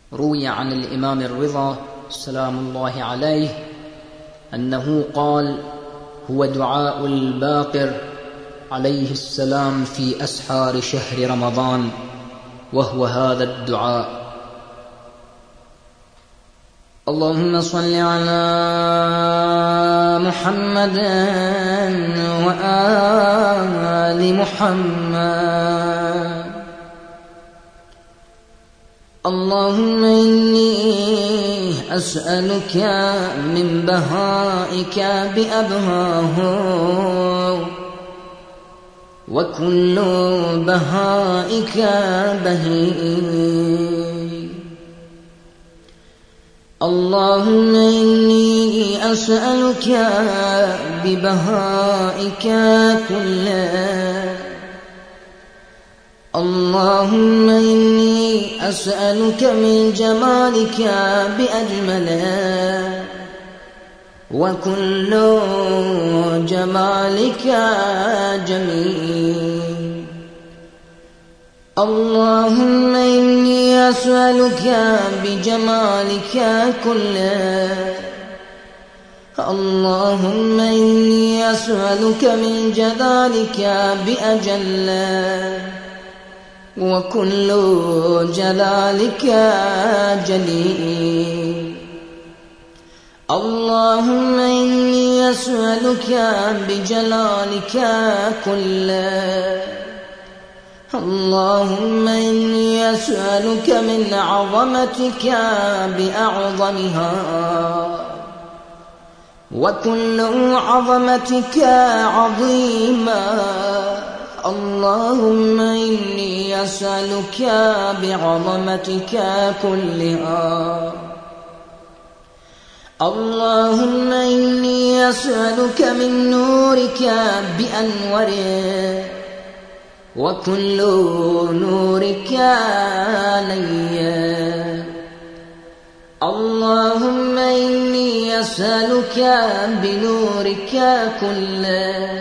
روي عن الإمام الرضا سلام الله عليه أنه قال: هو دعاء الباقر عليه السلام في أسحار شهر رمضان، وهو هذا الدعاء: اللهم صل على محمد وآل محمد. اللهم إني أسألك من بهائك بأبهاه، وكل بهائك بهيء. اللهم إني أسألك ببهائك كله. اللهم إني أسألك من جمالك بأجمله، وكل جمالك جميل. اللهم إني أسألك بجمالك كله. اللهم إني أسألك من جلالك بأجله، وكل جلالك جليل. اللهم إني أسألك بجلالك كله. اللهم إني أسألك من عظمتك بأعظمها، وكل عظمتك عظيما. اللهم إني أسألك بعظمتك كلها. اللهم إني أسألك من نورك بأنوره، وكل نورك لي. اللهم إني أسألك بنورك كله.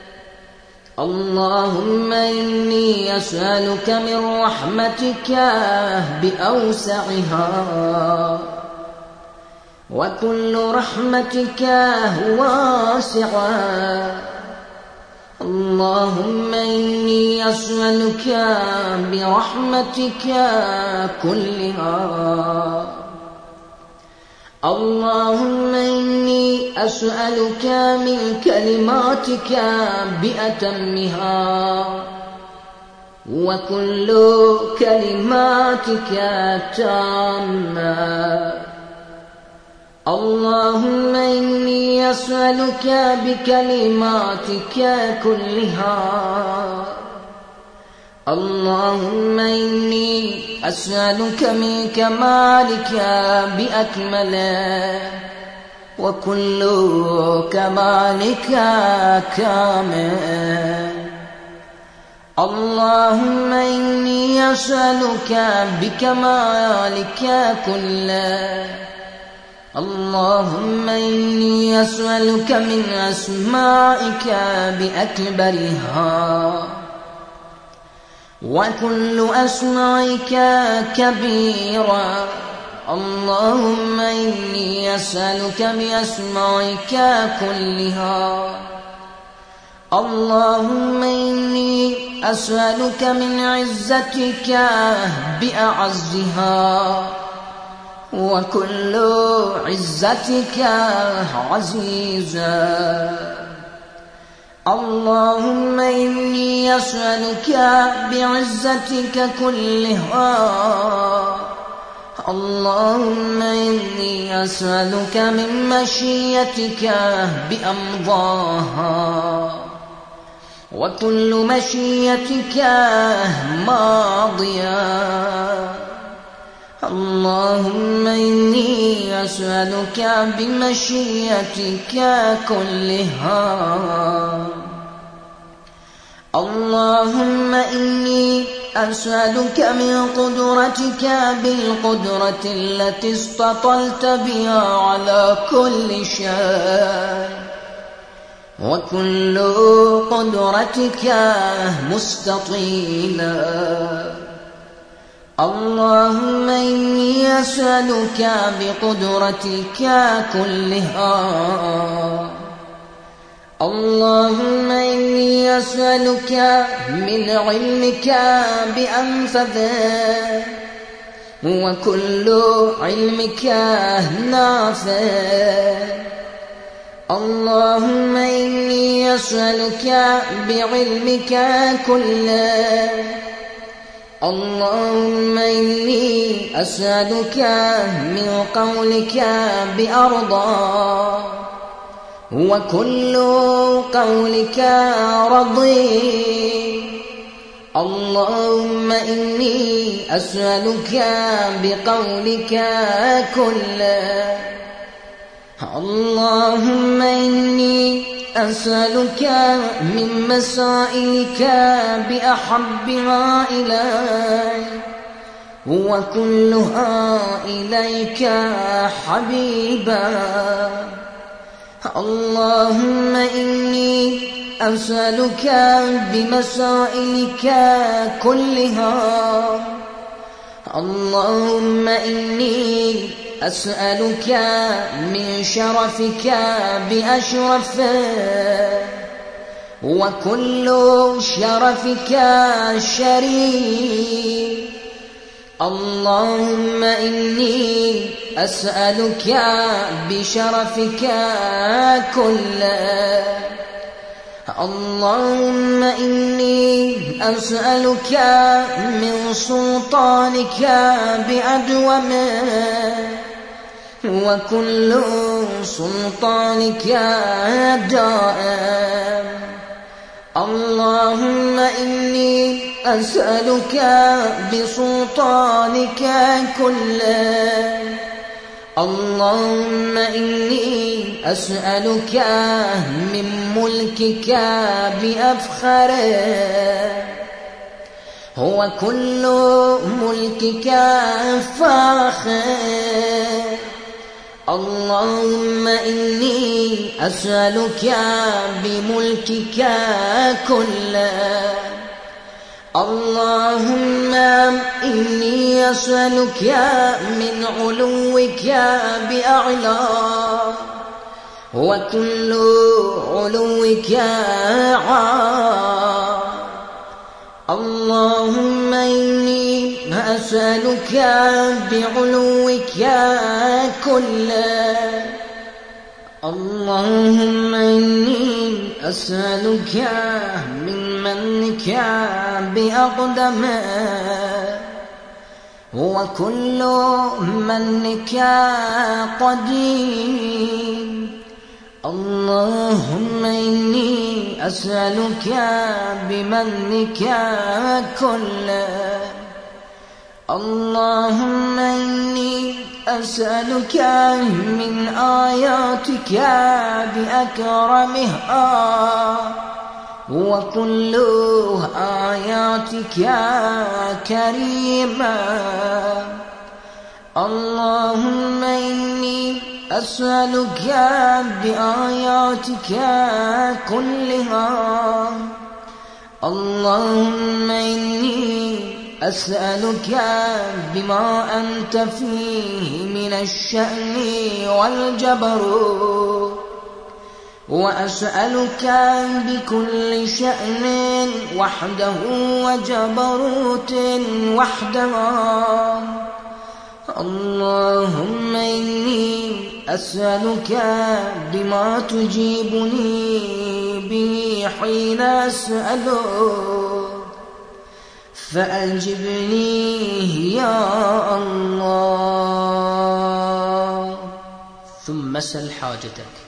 اللهم إني أسألك من رحمتك بأوسعها، وكل رحمتك واسعة. اللهم إني أسألك برحمتك كلها. اللهم إني أسألك من كلماتك بأتمها، وكل كلماتك تامة. اللهم إني أسألك بكلماتك كلها. اللهم إني أسألك من كمالك بأكمله، وكل كمالك كامل. اللهم إني أسألك بكمالك كله. اللهم إني أسألك من أسمائك بأكبرها، وكل أسمائك كبيرة. اللهم إني أسألك بأسمائك كلها. اللهم إني أسألك من عزتك بأعزها، وكل عزتك عزيزة. اللهم إني أسألك بعزتك كلها. اللهم إني أسألك من مشيتك بأمضاها، وكل مشيتك ماضية. اللهم إني أسألك بمشيتك كلها. اللهم إني أسألك من قدرتك بالقدرة التي استطلت بها على كل شيء، وكل قدرتك مستطيلة. اللهم إني أسألك بقدرتك كلها. اللهم إني أسألك من علمك بأنفذه وكل علمك نافع. اللهم إني أسألك بعلمك كله. اللهم إني أسألك من قولك بأرضى وكل قولك رضي. اللهم إني أسألك بقولك كله. اللهم إني أسألك من مسائلك بأحبها إلي وكلها إليك حبيبا. اللهم إني أسألك بمسائلك كلها. اللهم إني أسألك من شرفك بأشرفه وكل شرفك شريف. اللهم إني أسألك بشرفك كله. اللهم إني أسألك من سلطانك بأدومه وكل سلطانك دائم. اللهم إني أسألك بسلطانك كله. اللهم إني أسألك من ملكك بأفخره هو كل ملكك فاخر. اللهم إني أسألك بملكك كله. اللهم إني أسألك من علوك بأعلى وكل علوك عال. اللهم إني أسألك بعلوك كله. اللهم إني أسألك من منك بأقدمه وكل منك قديم. اللهم إني أسألك بمنك كله. اللهم إني أسألك من آياتك بأكرمها وكل آياتك كريمة. اللهم إني أسألك بآياتك كلها. اللهم إني أسألك بما أنت فيه من الشأن والجبروت وأسألك بكل شأن وحده وجبروت وحده. اللهم إني أسألك بما تجيبني به حين أسألك فأجبني يا الله. ثم سل حاجتك.